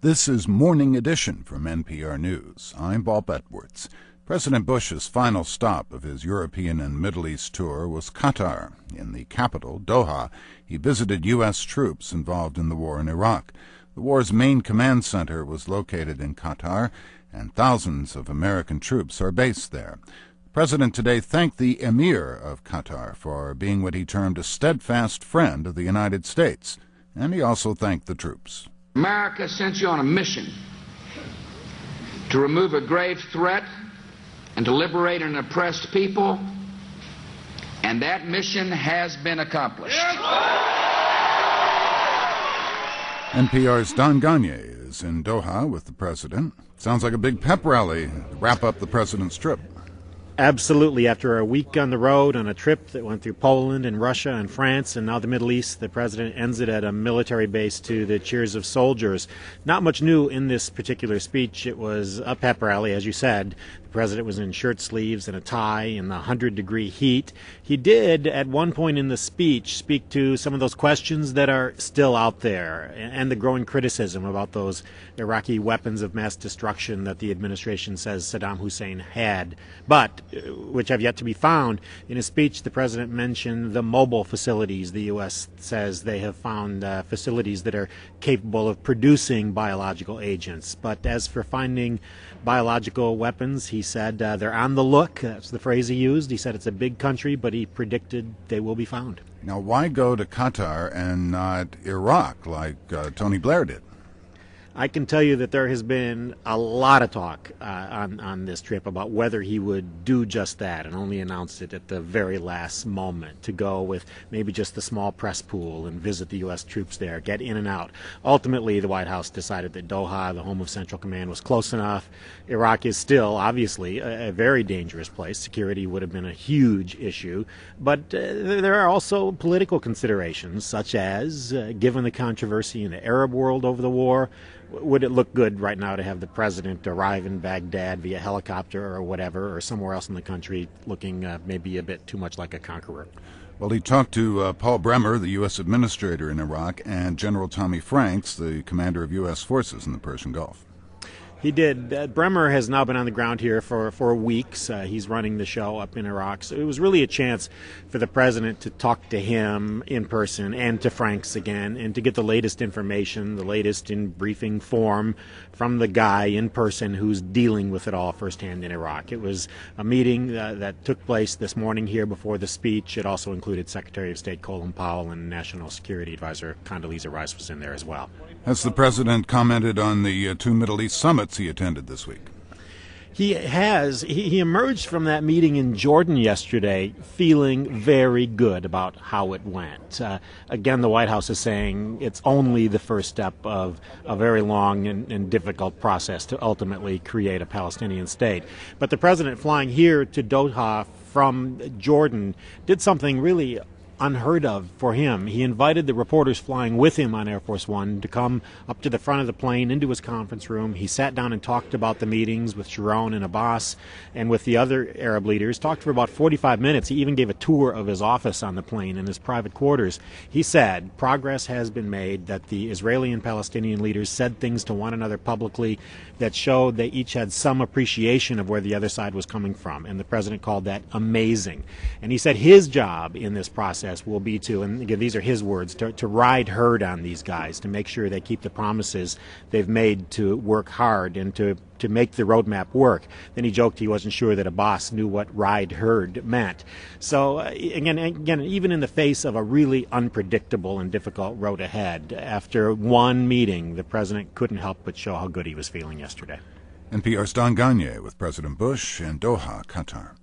This is Morning Edition from NPR News. I'm Bob Edwards. President Bush's final stop of his European and Middle East tour was Qatar. In the capital, Doha, he visited U.S. troops involved in the war in Iraq. The war's main command center was located in Qatar, and thousands of American troops are based there. The president today thanked the Emir of Qatar for being what he termed a steadfast friend of the United States, and he also thanked the troops. America sent you on a mission to remove a grave threat and to liberate an oppressed people, and that mission has been accomplished. NPR's Don Ganye is in Doha with the president. Sounds like a big pep rally to wrap up the president's trip. Absolutely. After a week on the road on a trip that went through Poland and Russia and France and now the Middle East, the president ends it at a military base to the cheers of soldiers. Not much new in this particular speech. It was a pep rally, as you said. The president was in shirt sleeves and a tie in the 100-degree heat. He did, at one point in the speech, speak to some of those questions that are still out there and the growing criticism about those Iraqi weapons of mass destruction that the administration says Saddam Hussein had, but which have yet to be found. In his speech, the president mentioned the mobile facilities. The U.S. says they have found facilities that are capable of producing biological agents. But as for finding biological weapons, he said they're on the look. That's the phrase he used. He said it's a big country, but he predicted they will be found. Now, why go to Qatar and not Iraq like Tony Blair did? I can tell you that there has been a lot of talk on this trip about whether he would do just that, and only announced it at the very last moment, to go with maybe just the small press pool and visit the U.S. troops there, get in and out. Ultimately, the White House decided that Doha, the home of Central Command, was close enough. Iraq is still, obviously, a very dangerous place. Security would have been a huge issue. But there are also political considerations, such as, given the controversy in the Arab world over the war, would it look good right now to have the president arrive in Baghdad via helicopter or whatever, or somewhere else in the country looking maybe a bit too much like a conqueror? Well, he talked to Paul Bremer, the U.S. administrator in Iraq, and General Tommy Franks, the commander of U.S. forces in the Persian Gulf. He did. Bremer has now been on the ground here for weeks. He's running the show up in Iraq. So it was really a chance for the president to talk to him in person and to Franks again, and to get the latest information, the latest in briefing form from the guy in person who's dealing with it all firsthand in Iraq. It was a meeting that took place this morning here before the speech. It also included Secretary of State Colin Powell and National Security Advisor Condoleezza Rice was in there as well. Has the president commented on the two Middle East summits he attended this week? He has. He emerged from that meeting in Jordan yesterday feeling very good about how it went. Again, the White House is saying it's only the first step of a very long and difficult process to ultimately create a Palestinian state. But the president flying here to Doha from Jordan did something really unheard of for him. He invited the reporters flying with him on Air Force One to come up to the front of the plane into his conference room. He sat down and talked about the meetings with Sharon and Abbas and with the other Arab leaders. Talked for about 45 minutes. He even gave a tour of his office on the plane and his private quarters. He said progress has been made, that the Israeli and Palestinian leaders said things to one another publicly that showed they each had some appreciation of where the other side was coming from, and the president called that amazing. And he said his job in this process will be to, and again, these are his words, to ride herd on these guys, to make sure they keep the promises they've made, to work hard and to make the roadmap work. Then he joked he wasn't sure that Abbas knew what ride herd meant. So again, even in the face of a really unpredictable and difficult road ahead, after one meeting, the president couldn't help but show how good he was feeling yesterday. NPR's Don Ganye with President Bush in Doha, Qatar.